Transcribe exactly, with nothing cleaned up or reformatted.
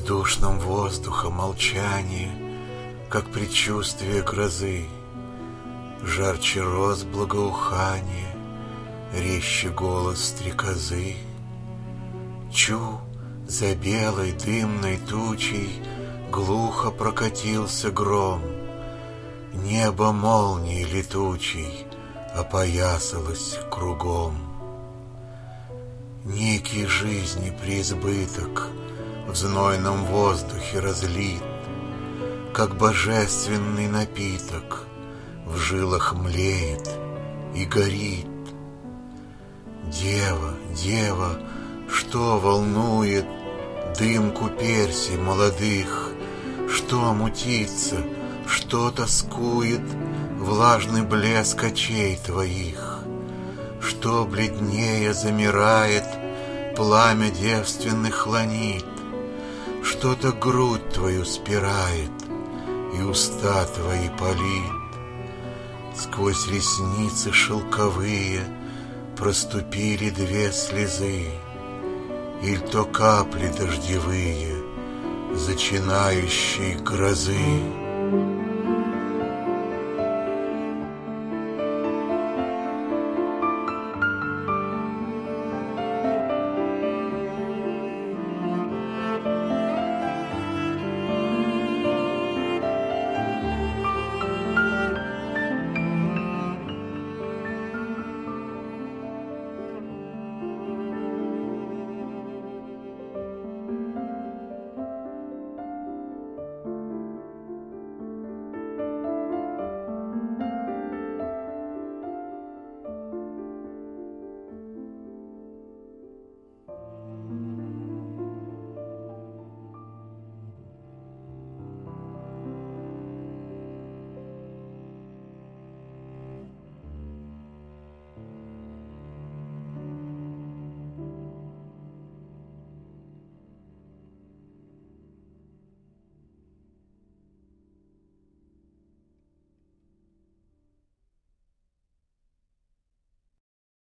В душном воздуха молчание, как предчувствие грозы, жарче роз благоухание, резче голос стрекозы. Чу, за белой дымной тучей глухо прокатился гром, небо молнией летучей опоясалось кругом. Некий жизни преизбыток в знойном воздухе разлит, как божественный напиток в жилах млеет и горит. Дева, дева, что волнует дымку персий молодых, что мутится, что тоскует влажный блеск очей твоих, что бледнее замирает пламя девственных ланит, что-то грудь твою спирает и уста твои палит. Сквозь ресницы шелковые проступили две слезы, иль то капли дождевые зачинающей грозы.